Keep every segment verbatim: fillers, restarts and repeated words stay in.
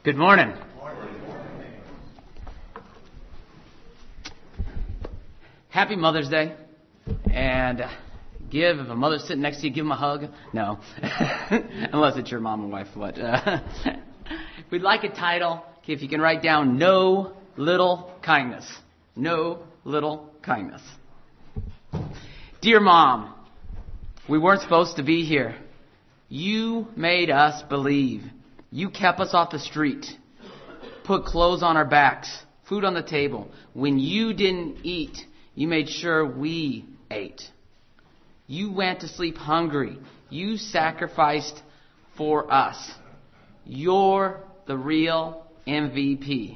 Good morning. Happy Mother's Day. And give, if a mother's sitting next to you, give them a hug. No. Unless it's your mom and wife. But, uh, we'd like a title. Okay, if you can write down No Little Kindness. No Little Kindness. Dear Mom, we weren't supposed to be here. You made us believe. You kept us off the street, put clothes on our backs, food on the table. When you didn't eat, you made sure we ate. You went to sleep hungry. You sacrificed for us. You're the real M V P.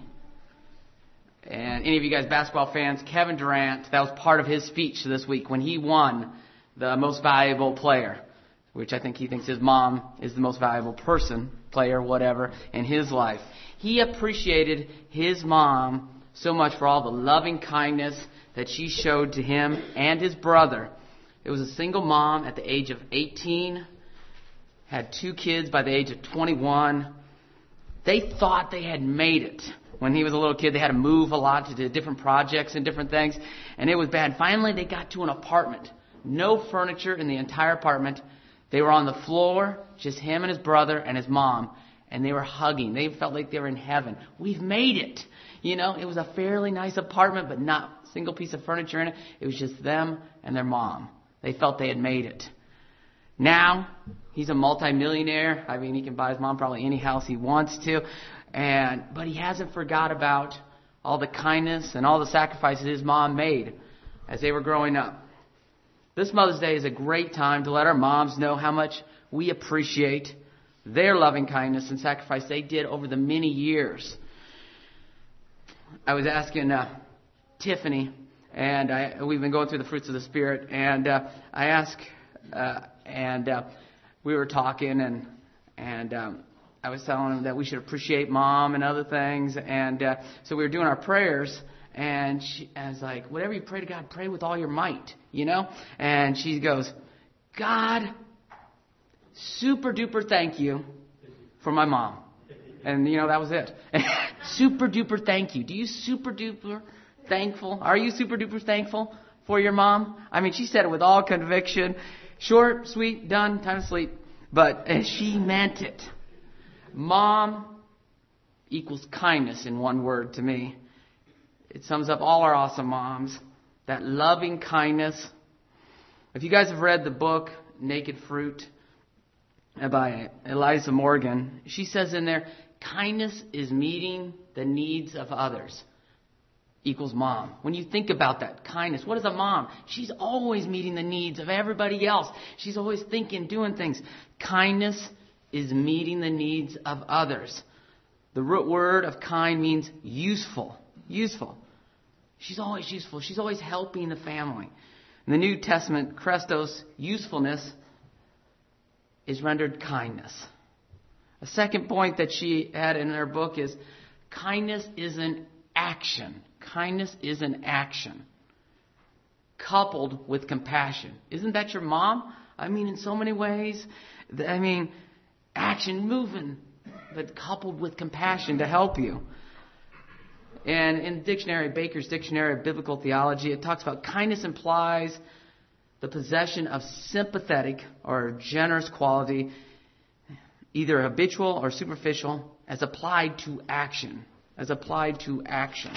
And any of you guys basketball fans, Kevin Durant, that was part of his speech this week when he won the most valuable player, which I think he thinks his mom is the most valuable person, player, whatever, in his life. He appreciated his mom so much for all the loving kindness that she showed to him and his brother. It was a single mom at the age of eighteen, had two kids by the age of twenty-one. They thought they had made it. When he was a little kid, they had to move a lot to do different projects and different things, and it was bad. Finally, they got to an apartment. No furniture in the entire apartment. They were on the floor, just him and his brother and his mom, and they were hugging. They felt like they were in heaven. We've made it. You know, it was a fairly nice apartment, but not a single piece of furniture in it. It was just them and their mom. They felt they had made it. Now, he's a multimillionaire. I mean, he can buy his mom probably any house he wants to. And but he hasn't forgot about all the kindness and all the sacrifices his mom made as they were growing up. This Mother's Day is a great time to let our moms know how much we appreciate their loving kindness and sacrifice they did over the many years. I was asking uh, Tiffany, and I, we've been going through the fruits of the Spirit, and uh, I asked, uh, and uh, we were talking, and and um, I was telling him that we should appreciate Mom and other things, and uh, so we were doing our prayers. And she, I was like, whatever you pray to God, pray with all your might, you know? And she goes, God, super duper thank you for my mom. And, you know, that was it. Super duper thank you. Do you super duper thankful? Are you super duper thankful for your mom? I mean, she said it with all conviction. Short, sweet, done, time to sleep. But she meant it. Mom equals kindness in one word to me. It sums up all our awesome moms. That loving kindness. If you guys have read the book, Naked Fruit, by Eliza Morgan, she says in there, kindness is meeting the needs of others. Equals mom. When you think about that, kindness, what is a mom? She's always meeting the needs of everybody else. She's always thinking, doing things. Kindness is meeting the needs of others. The root word of kind means useful. Useful. She's always useful. She's always helping the family. In the New Testament, Christos, usefulness, is rendered kindness. A second point that she had in her book is kindness is an action. Kindness is an action coupled with compassion. Isn't that your mom? I mean, in so many ways. I mean, action, moving, but coupled with compassion to help you. And in the dictionary, Baker's Dictionary of Biblical Theology, it talks about kindness implies the possession of sympathetic or generous quality, either habitual or superficial, as applied to action. As applied to action.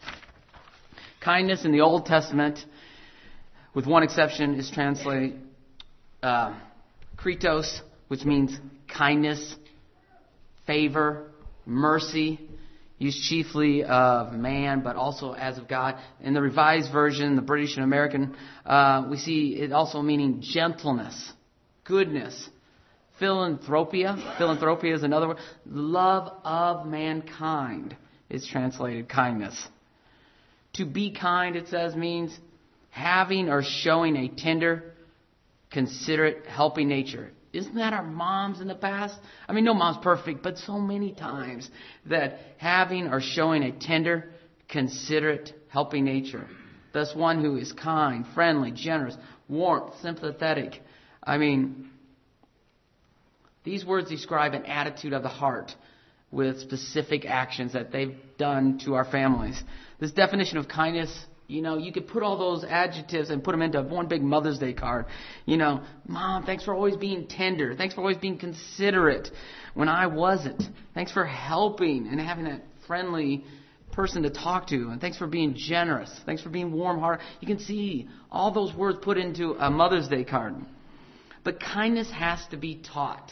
Kindness in the Old Testament, with one exception, is translated uh, kritos, which means kindness, favor, mercy, used chiefly of man, but also as of God. In the Revised Version, the British and American, uh, we see it also meaning gentleness, goodness, philanthropia. Philanthropia is another word. Love of mankind is translated kindness. To be kind, it says, means having or showing a tender, considerate, helping nature. Isn't that our moms in the past? I mean, no mom's perfect, but so many times that having or showing a tender, considerate, helping nature. Thus one who is kind, friendly, generous, warm, sympathetic. I mean, these words describe an attitude of the heart with specific actions that they've done to our families. This definition of kindness, you know, you could put all those adjectives and put them into one big Mother's Day card. You know, Mom, thanks for always being tender. Thanks for always being considerate when I wasn't. Thanks for helping and having that friendly person to talk to. And thanks for being generous. Thanks for being warm-hearted. You can see all those words put into a Mother's Day card. But kindness has to be taught.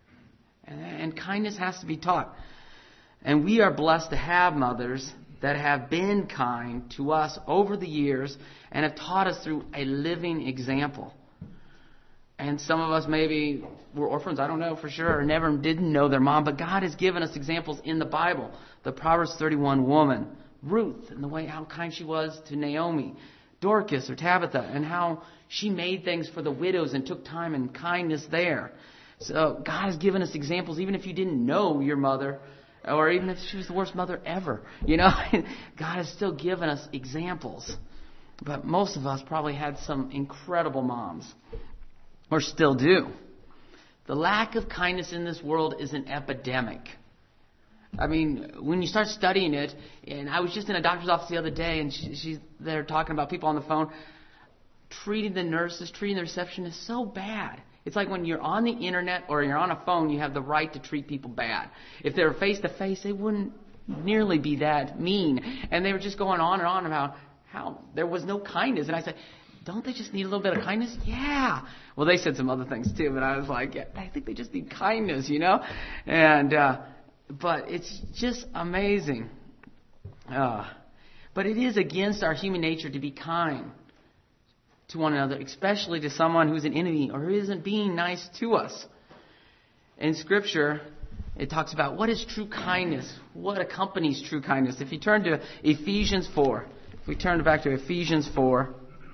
And kindness has to be taught. And we are blessed to have mothers that have been kind to us over the years and have taught us through a living example. And some of us maybe were orphans, I don't know for sure, or never didn't know their mom, but God has given us examples in the Bible. The Proverbs thirty-one woman, Ruth, and the way how kind she was to Naomi, Dorcas or Tabitha, and how she made things for the widows and took time and kindness there. So God has given us examples, even if you didn't know your mother, or even if she was the worst mother ever. You know, God has still given us examples. But most of us probably had some incredible moms, or still do. The lack of kindness in this world is an epidemic. I mean, when you start studying it, and I was just in a doctor's office the other day, and she, she's there talking about people on the phone, treating the nurses, treating the receptionists so bad. It's like when you're on the internet or you're on a phone, you have the right to treat people bad. If they were face-to-face, they wouldn't nearly be that mean. And they were just going on and on about how there was no kindness. And I said, don't they just need a little bit of kindness? Yeah. Well, they said some other things too, but I was like, yeah, I think they just need kindness, you know? And, uh, but it's just amazing. Uh, but it is against our human nature to be kind to one another, especially to someone who's an enemy or who isn't being nice to us. In Scripture, it talks about what is true kindness, what accompanies true kindness. If you turn to Ephesians four, if we turn back to Ephesians four,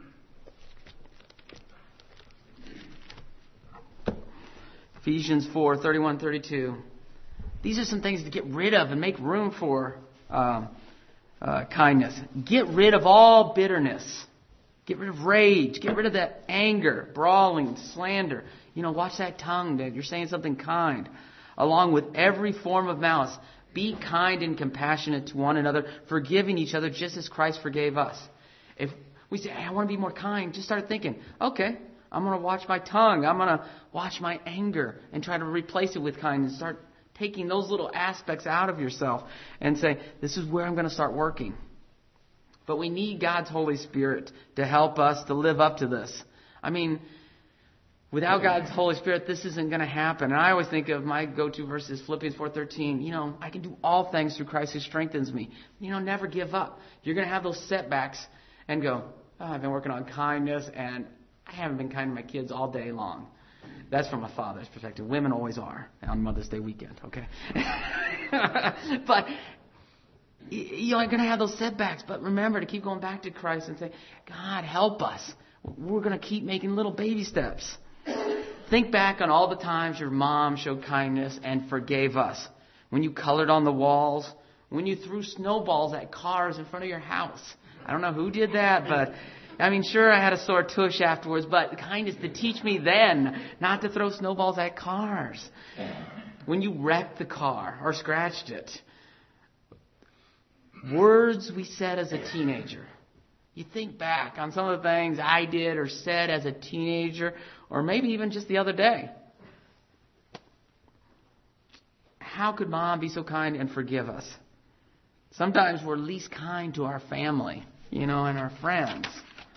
Ephesians four, thirty-one, thirty-two. These are some things to get rid of and make room for um, uh, kindness. Get rid of all bitterness. Get rid of rage. Get rid of that anger, brawling, slander. You know, watch that tongue that you're saying something kind. Along with every form of malice. Be kind and compassionate to one another, forgiving each other just as Christ forgave us. If we say, hey, I want to be more kind, just start thinking, okay, I'm going to watch my tongue. I'm going to watch my anger and try to replace it with kindness. Start taking those little aspects out of yourself and say, this is where I'm going to start working. But we need God's Holy Spirit to help us to live up to this. I mean, without God's Holy Spirit, this isn't going to happen. And I always think of my go-to verses, Philippians four thirteen. You know, I can do all things through Christ who strengthens me. You know, never give up. You're going to have those setbacks and go, oh, I've been working on kindness and I haven't been kind to my kids all day long. That's from a father's perspective. Women always are on Mother's Day weekend, okay? But you're going to have those setbacks, but remember to keep going back to Christ and say, God, help us. We're going to keep making little baby steps. Think back on all the times your mom showed kindness and forgave us. When you colored on the walls, when you threw snowballs at cars in front of your house. I don't know who did that, but I mean, sure, I had a sore tush afterwards, but kindness to teach me then not to throw snowballs at cars. When you wrecked the car or scratched it. Words we said as a teenager. You think back on some of the things I did or said as a teenager, or maybe even just the other day. How could Mom be so kind and forgive us? Sometimes we're least kind to our family, you know, and our friends.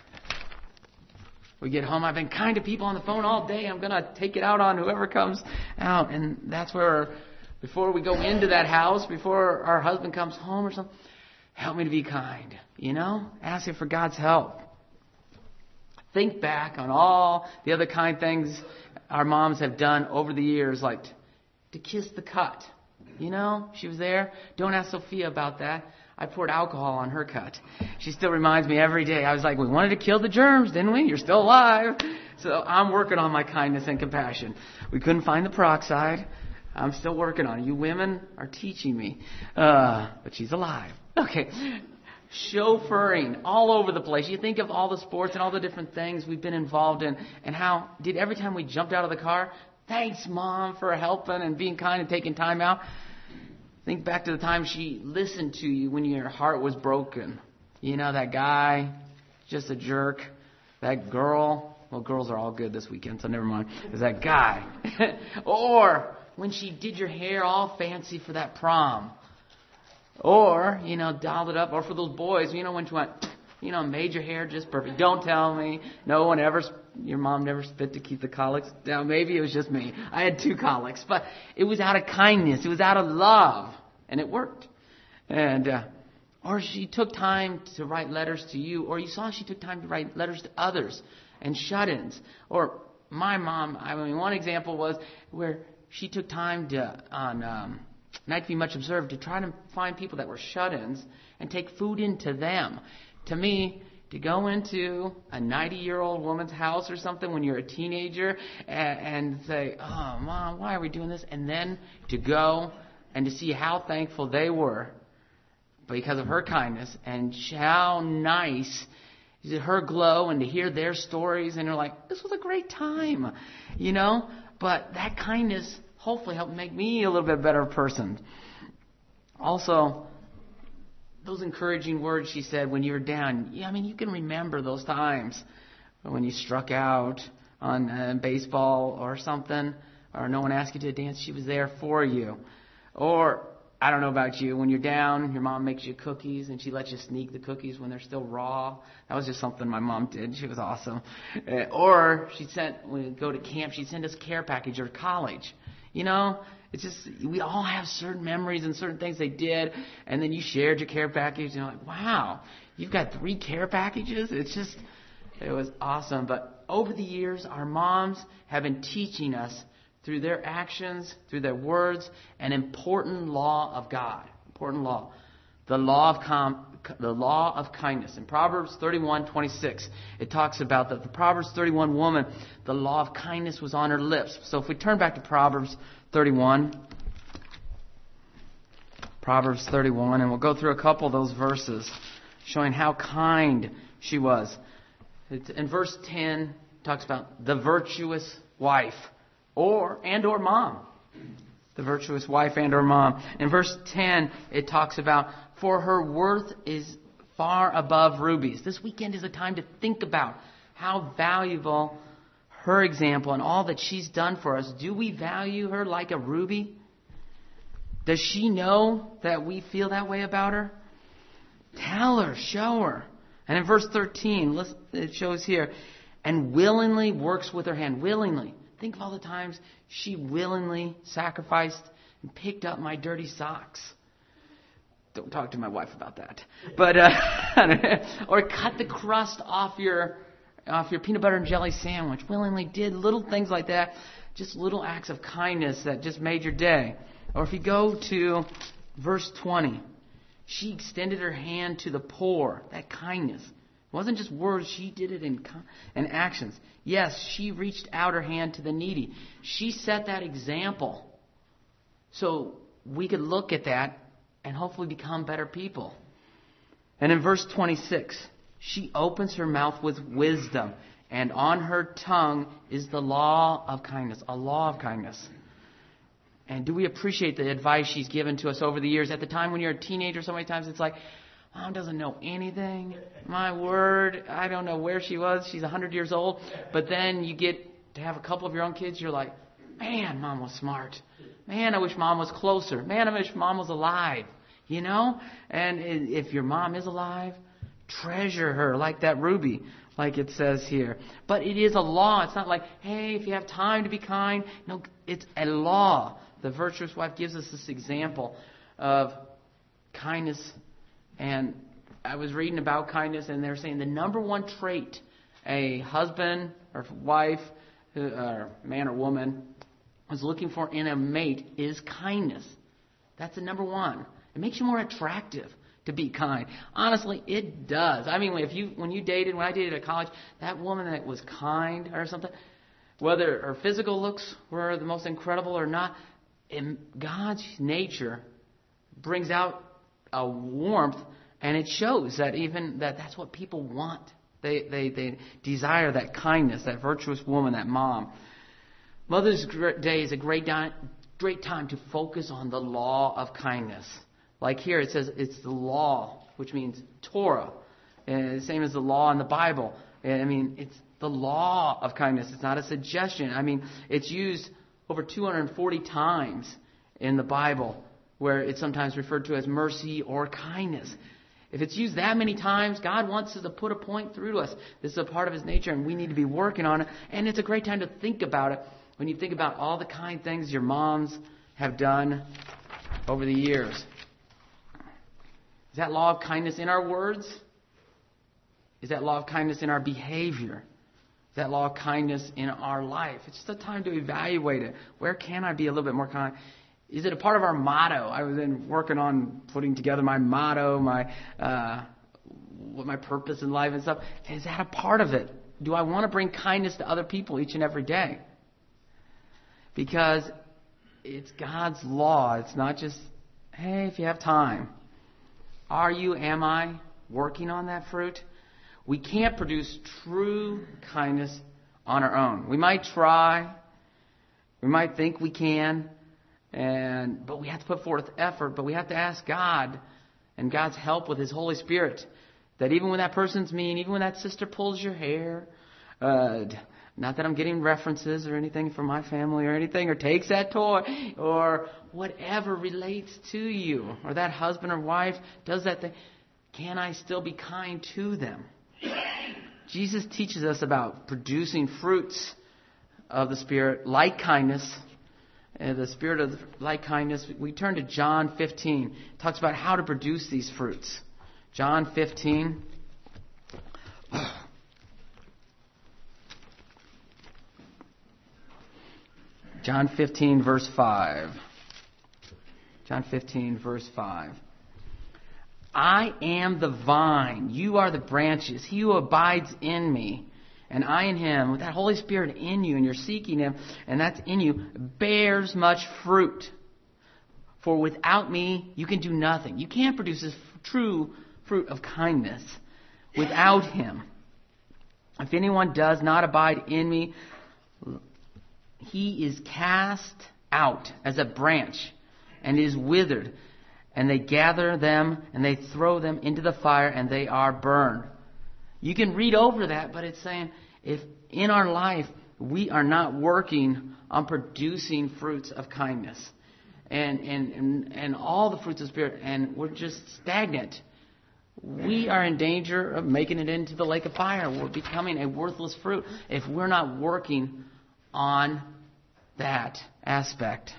We get home, I've been kind to people on the phone all day. I'm going to take it out on whoever comes out. And that's where, before we go into that house, before our husband comes home or something, help me to be kind, you know? Ask him for God's help. Think back on all the other kind things our moms have done over the years, like to kiss the cut. You know, she was there. Don't ask Sophia about that. I poured alcohol on her cut. She still reminds me every day. I was like, we wanted to kill the germs, didn't we? You're still alive. So I'm working on my kindness and compassion. We couldn't find the peroxide. I'm still working on it. You women are teaching me. Uh, but she's alive. Okay. Chauffeuring all over the place. You think of all the sports and all the different things we've been involved in, and how did every time we jumped out of the car, thanks, Mom, for helping and being kind and taking time out. Think back to the time she listened to you when your heart was broken. You know, that guy, just a jerk. That girl, well, girls are all good this weekend, so never mind. Is that guy. Or when she did your hair all fancy for that prom. Or, you know, dolled it up. Or for those boys, you know, when she went, you know, made your hair just perfect. Don't tell me. No one ever, your mom never spit to keep the colics down. Maybe it was just me. I had two colics. But it was out of kindness. It was out of love. And it worked. And, uh, or she took time to write letters to you. Or you saw she took time to write letters to others and shut-ins. Or my mom, I mean, one example was where she took time to, on um, Night to Be Much Observed, to try to find people that were shut-ins and take food into them. To me, to go into a ninety-year-old woman's house or something when you're a teenager and, and say, oh, Mom, why are we doing this? And then to go and to see how thankful they were because of her kindness and how nice her glow and to hear their stories. And you're like, this was a great time, you know. But that kindness hopefully helped make me a little bit better person. Also, those encouraging words she said when you were down. Yeah, I mean, you can remember those times when you struck out on uh, baseball or something, or no one asked you to dance. She was there for you. Or, I don't know about you, when you're down, your mom makes you cookies and she lets you sneak the cookies when they're still raw. That was just something my mom did. She was awesome. Uh, or she sent, when we go to camp, she'd send us care package or college. You know, it's just, we all have certain memories and certain things they did. And then you shared your care package and you're like, wow, you've got three care packages? It's just, it was awesome. But over the years, our moms have been teaching us through their actions, through their words, an important law of God. Important law. The law of com- the law of kindness. In Proverbs thirty-one twenty-six, it talks about that the Proverbs thirty-one woman, the law of kindness was on her lips. So if we turn back to Proverbs thirty-one, Proverbs thirty-one, and we'll go through a couple of those verses showing how kind she was. It's, in verse ten, it talks about the virtuous wife. Or, and or mom. The virtuous wife and or mom. In verse ten, it talks about, for her worth is far above rubies. This weekend is a time to think about how valuable her example and all that she's done for us. Do we value her like a ruby? Does she know that we feel that way about her? Tell her, show her. And in verse thirteen, it shows here, and willingly works with her hand. Willingly. Think of all the times she willingly sacrificed and picked up my dirty socks. Don't talk to my wife about that. But uh, or cut the crust off your off your peanut butter and jelly sandwich. Willingly did little things like that. Just little acts of kindness that just made your day. Or if you go to verse twenty, she extended her hand to the poor. That kindness. It wasn't just words. She did it in, in actions. Yes, she reached out her hand to the needy. She set that example. So we could look at that and hopefully become better people. And in verse twenty-six, she opens her mouth with wisdom. And on her tongue is the law of kindness. A law of kindness. And do we appreciate the advice she's given to us over the years? At the time when you're a teenager, so many times it's like, Mom doesn't know anything. My word, I don't know where she was. She's one hundred years old. But then you get to have a couple of your own kids. You're like, man, Mom was smart. Man, I wish Mom was closer. Man, I wish Mom was alive. You know? And if your mom is alive, treasure her like that ruby, like it says here. But it is a law. It's not like, hey, if you have time to be kind. No, it's a law. The virtuous wife gives us this example of kindness. And I was reading about kindness, and they're saying the number one trait a husband or wife, or man or woman, is looking for in a mate is kindness. That's the number one. It makes you more attractive to be kind. Honestly, it does. I mean, if you when you dated, when I dated at college, that woman that was kind or something, whether her physical looks were the most incredible or not, in God's nature brings out a warmth, and it shows that even that that's what people want. They they they desire that kindness, that virtuous woman, that mom. Mother's Day is a great di- great time to focus on the law of kindness. Like here it says it's the law, which means Torah. And the same as the law in the Bible. I mean, it's the law of kindness. It's not a suggestion. I mean, it's used over two hundred forty times in the Bible, where it's sometimes referred to as mercy or kindness. If it's used that many times, God wants us to put a point through to us. This is a part of His nature, and we need to be working on it. And it's a great time to think about it when you think about all the kind things your moms have done over the years. Is that law of kindness in our words? Is that law of kindness in our behavior? Is that law of kindness in our life? It's just a time to evaluate it. Where can I be a little bit more kind? Is it a part of our motto? I was then working on putting together my motto, my uh, what my purpose in life and stuff. Is that a part of it? Do I want to bring kindness to other people each and every day? Because it's God's law. It's not just, hey, if you have time. Are you, am I working on that fruit? We can't produce true kindness on our own. We might try. We might think we can. And but we have to put forth effort. But we have to ask God and God's help with His Holy Spirit. That even when that person's mean, even when that sister pulls your hair, uh, not that I'm getting references or anything from my family or anything, or takes that toy, or whatever relates to you, or that husband or wife does that thing, can I still be kind to them? Jesus teaches us about producing fruits of the Spirit, like kindness. Uh, the spirit of like kindness. We turn to John fifteen. It talks about how to produce these fruits. John fifteen. John fifteen, verse five. John fifteen, verse five. I am the vine, you are the branches. He who abides in me, and I in him, with that Holy Spirit in you, and you're seeking Him, and that's in you, bears much fruit. For without me, you can do nothing. You can't produce this true fruit of kindness without Him. If anyone does not abide in me, he is cast out as a branch and is withered. And they gather them and they throw them into the fire and they are burned. You can read over that, but it's saying if in our life we are not working on producing fruits of kindness and, and, and, and all the fruits of the Spirit, and we're just stagnant, we are in danger of making it into the lake of fire. We're becoming a worthless fruit if we're not working on that aspect.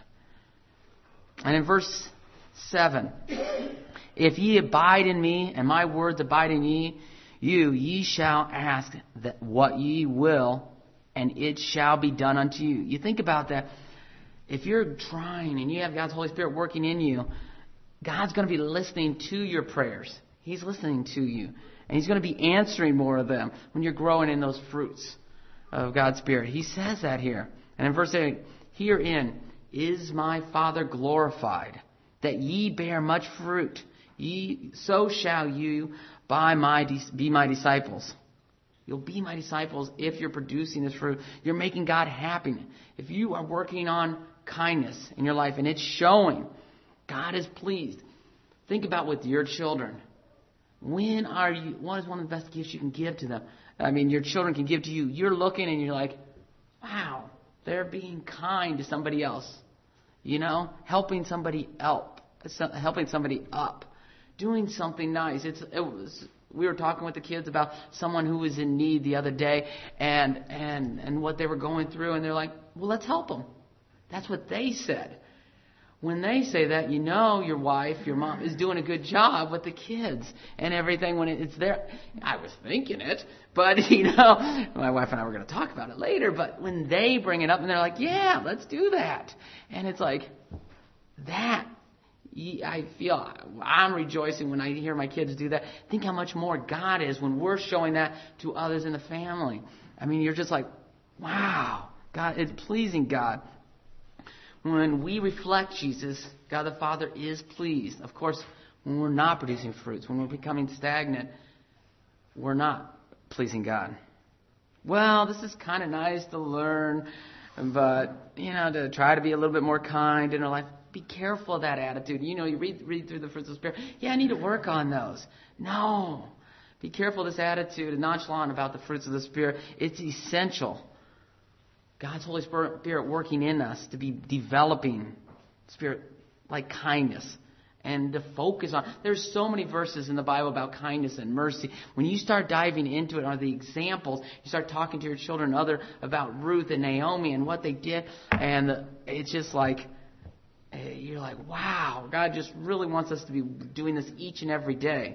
And in verse seven, if ye abide in me, and my words abide in ye, you, ye shall ask that what ye will, and it shall be done unto you. You think about that. If you're trying and you have God's Holy Spirit working in you, God's going to be listening to your prayers. He's listening to you. And He's going to be answering more of them when you're growing in those fruits of God's Spirit. He says that here. And in verse eight, herein is my Father glorified, that ye bear much fruit. Ye, so shall you by my be my disciples. You'll be my disciples if you're producing this fruit. You're making God happy. If you are working on kindness in your life and it's showing, God is pleased. Think about with your children. When are you, what is one of the best gifts you can give to them? I mean, your children can give to you. You're looking and you're like, wow, they're being kind to somebody else. You know, helping somebody up, helping somebody up, doing something nice. It's it was. We were talking with the kids about someone who was in need the other day, and and and what they were going through, and they're like, well, let's help them. That's what they said. When they say that, you know your wife, your mom is doing a good job with the kids and everything when it's there. I was thinking it, but, you know, my wife and I were going to talk about it later. But when they bring it up and they're like, yeah, let's do that. And it's like that. I feel I'm rejoicing when I hear my kids do that. Think how much more God is when we're showing that to others in the family. I mean, you're just like, wow, God, it's pleasing God. When we reflect Jesus, God the Father is pleased. Of course, when we're not producing fruits, when we're becoming stagnant, we're not pleasing God. Well, this is kind of nice to learn. but, you know, to try to be a little bit more kind in our life. Be careful of that attitude. You know, you read read through the fruits of the Spirit. Yeah, I need to work on those. No. Be careful of this attitude and nonchalant about the fruits of the Spirit. It's essential. God's Holy Spirit working in us to be developing Spirit like kindness. And to focus on. There's so many verses in the Bible about kindness and mercy. When you start diving into it, or the examples, you start talking to your children and other about Ruth and Naomi and what they did. And the, it's just like, you're like, wow, God just really wants us to be doing this each and every day.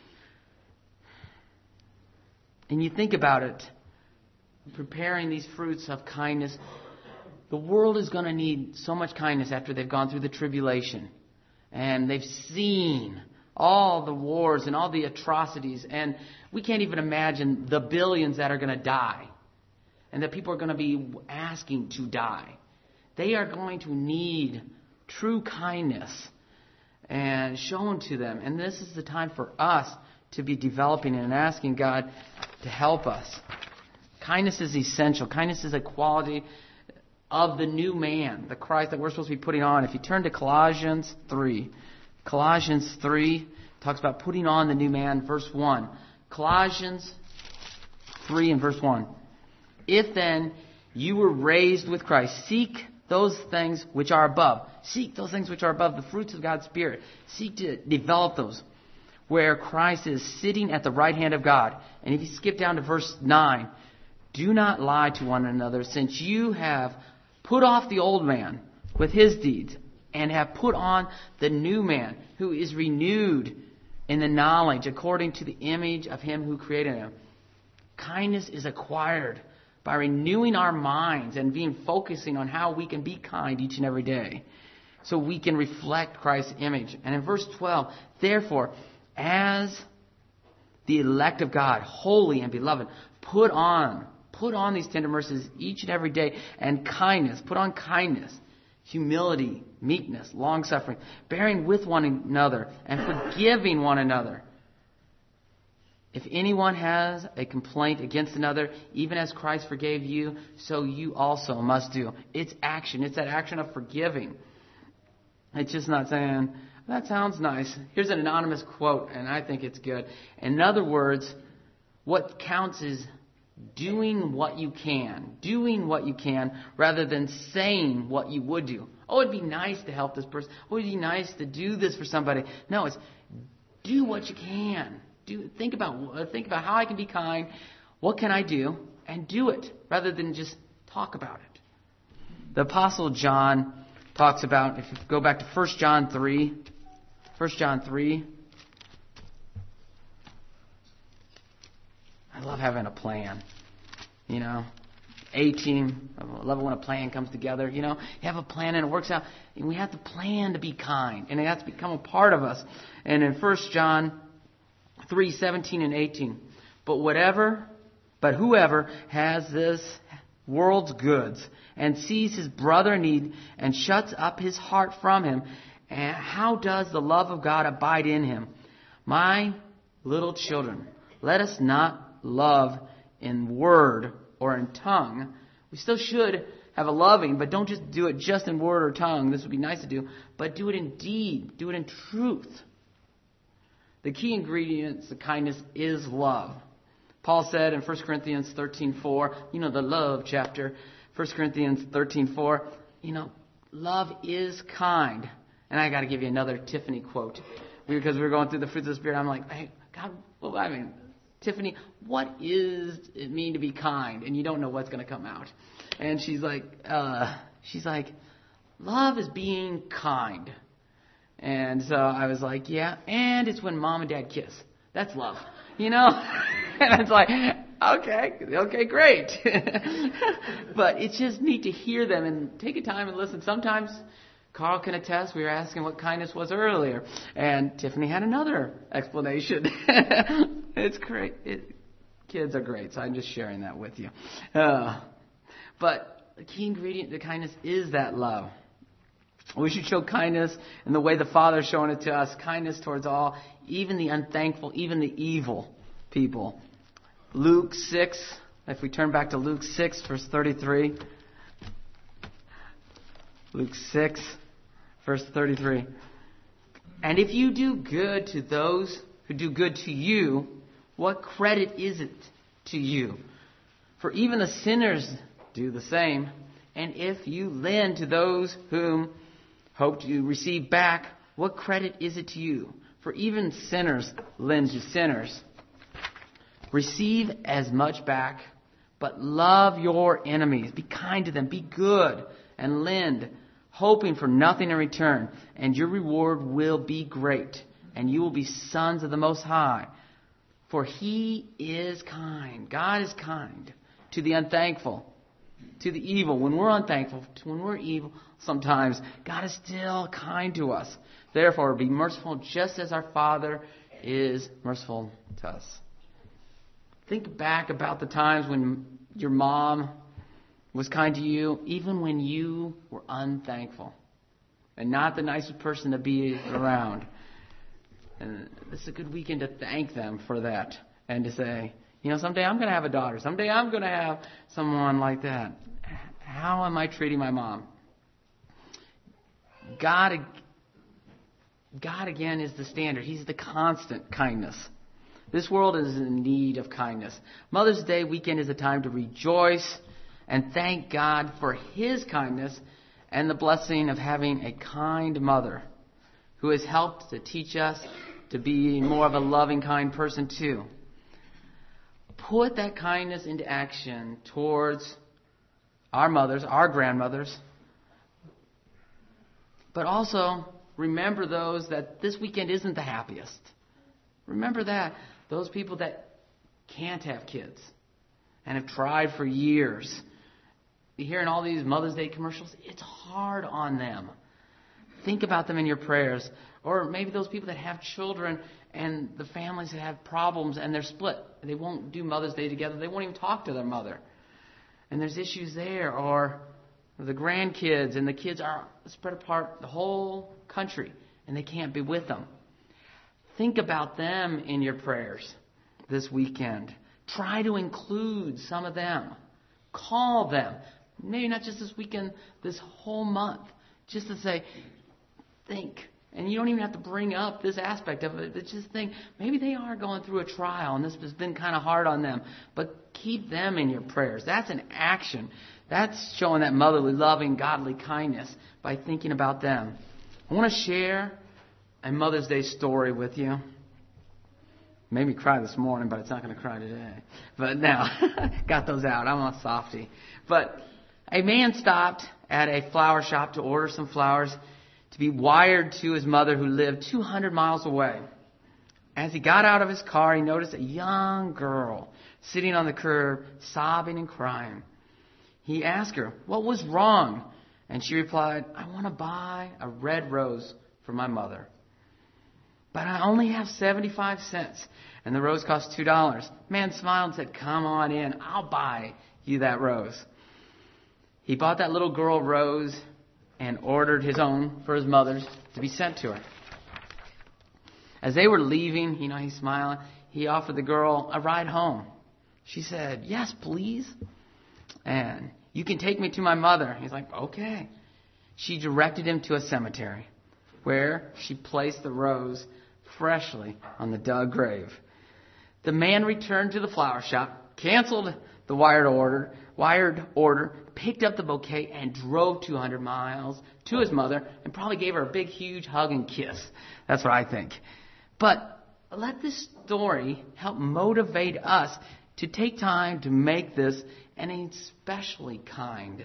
And you think about it, preparing these fruits of kindness. The world is going to need so much kindness after they've gone through the tribulation. And they've seen all the wars and all the atrocities. And we can't even imagine the billions that are going to die. And that people are going to be asking to die. They are going to need true kindness and shown to them. And this is the time for us to be developing and asking God to help us. Kindness is essential. Kindness is a quality of the new man, the Christ that we're supposed to be putting on. If you turn to Colossians three, Colossians three talks about putting on the new man, verse one. Colossians three and verse one. If then you were raised with Christ, seek those things which are above. Seek those things which are above, the fruits of God's Spirit. Seek to develop those, where Christ is sitting at the right hand of God. And if you skip down to verse nine, do not lie to one another, since you have put off the old man with his deeds, and have put on the new man, who is renewed in the knowledge according to the image of him who created him. Kindness is acquired by renewing our minds and being focusing on how we can be kind each and every day, so we can reflect Christ's image. And in verse twelve, therefore, as the elect of God, holy and beloved, put on Put on these tender mercies each and every day, and kindness. Put on kindness, humility, meekness, long-suffering, bearing with one another, and forgiving one another. If anyone has a complaint against another, even as Christ forgave you, so you also must do. It's action. It's that action of forgiving. It's just not saying, that sounds nice. Here's an anonymous quote, and I think it's good. In other words, what counts is doing what you can. Doing what you can rather than saying what you would do. Oh, it'd be nice to help this person. Oh, it'd be nice to do this for somebody. No, it's do what you can. Do think about think about how I can be kind. What can I do? And do it rather than just talk about it. The Apostle John talks about, if you go back to First John three, First John three. I love having a plan, you know. A-team, I love it when a plan comes together, you know. You have a plan and it works out. And we have to plan to be kind. And it has to become a part of us. And in First John three, seventeen and eighteen. But whatever, but whoever has this world's goods and sees his brother in need and shuts up his heart from him, and how does the love of God abide in him? My little children, let us not love in word or in tongue. We still should have a loving, but don't just do it just in word or tongue. This would be nice to do, but do it in deed. Do it in truth. The key ingredient to kindness is love. Paul said in First Corinthians thirteen four, you know, the love chapter, First Corinthians thirteen four, you know, love is kind. And I got to give you another Tiffany quote. Because we were going through the fruits of the Spirit, I'm like, hey, God, well, I mean, Tiffany, what is it mean to be kind? And you don't know what's going to come out. And she's like, uh, she's like, love is being kind. And so I was like, yeah, and it's when mom and dad kiss. That's love, you know? And it's like, okay, okay, great. But it's just neat to hear them and take a time and listen. Sometimes Carl can attest, we were asking what kindness was earlier, and Tiffany had another explanation. It's great. It, kids are great, so I'm just sharing that with you. Uh, but the key ingredient to kindness is that love. We should show kindness in the way the Father's shown it to us, kindness towards all, even the unthankful, even the evil people. Luke six, if we turn back to Luke six, verse thirty-three. Luke six, verse thirty-three. And if you do good to those who do good to you, what credit is it to you? For even the sinners do the same. And if you lend to those whom hope to receive back, what credit is it to you? For even sinners lend to sinners. Receive as much back, but love your enemies. Be kind to them. Be good and lend, hoping for nothing in return. And your reward will be great, and you will be sons of the Most High. For He is kind. God is kind to the unthankful, to the evil. When we're unthankful, when we're evil, sometimes God is still kind to us. Therefore, be merciful just as our Father is merciful to us. Think back about the times when your mom was kind to you, even when you were unthankful and not the nicest person to be around. And this is a good weekend to thank them for that and to say, you know, someday I'm going to have a daughter. Someday I'm going to have someone like that. How am I treating my mom? God, God again is the standard. He's the constant kindness. This world is in need of kindness. Mother's Day weekend is a time to rejoice and thank God for His kindness and the blessing of having a kind mother who has helped to teach us to be more of a loving, kind person too. Put that kindness into action towards our mothers, our grandmothers, but also remember those that this weekend isn't the happiest. Remember that. Those people that can't have kids and have tried for years. You hear in all these Mother's Day commercials, it's hard on them. Think about them in your prayers. Or maybe those people that have children and the families that have problems and they're split. They won't do Mother's Day together. They won't even talk to their mother. And there's issues there. Or the grandkids and the kids are spread apart the whole country and they can't be with them. Think about them in your prayers this weekend. Try to include some of them. Call them. Maybe not just this weekend, this whole month. Just to say, think. And you don't even have to bring up this aspect of it. But just think, maybe they are going through a trial and this has been kind of hard on them. But keep them in your prayers. That's an action. That's showing that motherly, loving, godly kindness by thinking about them. I want to share a Mother's Day story with you. Made me cry this morning, but it's not going to cry today. But now, got those out. I'm a softie. But a man stopped at a flower shop to order some flowers to be wired to his mother who lived two hundred miles away. As he got out of his car, he noticed a young girl sitting on the curb, sobbing and crying. He asked her, what was wrong? And she replied, I want to buy a red rose for my mother. But I only have seventy-five cents, and the rose costs two dollars. Man smiled and said, come on in, I'll buy you that rose. He bought that little girl a rose and ordered his own for his mother's to be sent to her. As they were leaving, you know, he smiled. He offered the girl a ride home. She said, yes, please. And you can take me to my mother. He's like, okay. She directed him to a cemetery where she placed the rose freshly on the dug grave. The man returned to the flower shop, canceled the wired order, wired order, picked up the bouquet, and drove two hundred miles to his mother and probably gave her a big, huge hug and kiss. That's what I think. But let this story help motivate us to take time to make this an especially kind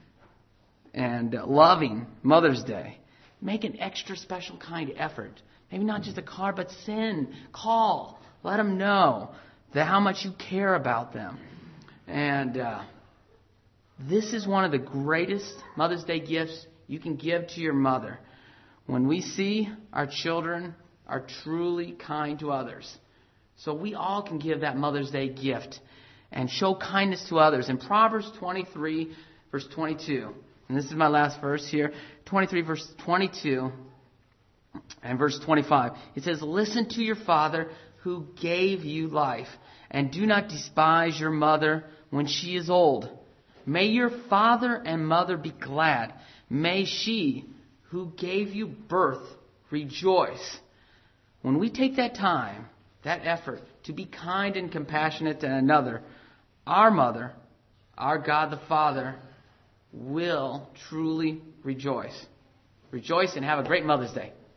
and loving Mother's Day. Make an extra special kind effort. Maybe not just a card, but send, call, let them know that how much you care about them. And uh, this is one of the greatest Mother's Day gifts you can give to your mother. When we see our children are truly kind to others. So we all can give that Mother's Day gift and show kindness to others. In Proverbs twenty-three, verse twenty-two, and this is my last verse here, twenty-three, verse twenty-two, and verse twenty-five. It says, listen to your father who gave you life, and do not despise your mother when she is old. May your father and mother be glad. May she who gave you birth rejoice. When we take that time, that effort to be kind and compassionate to another, our mother, our God the Father, will truly rejoice. Rejoice and have a great Mother's Day.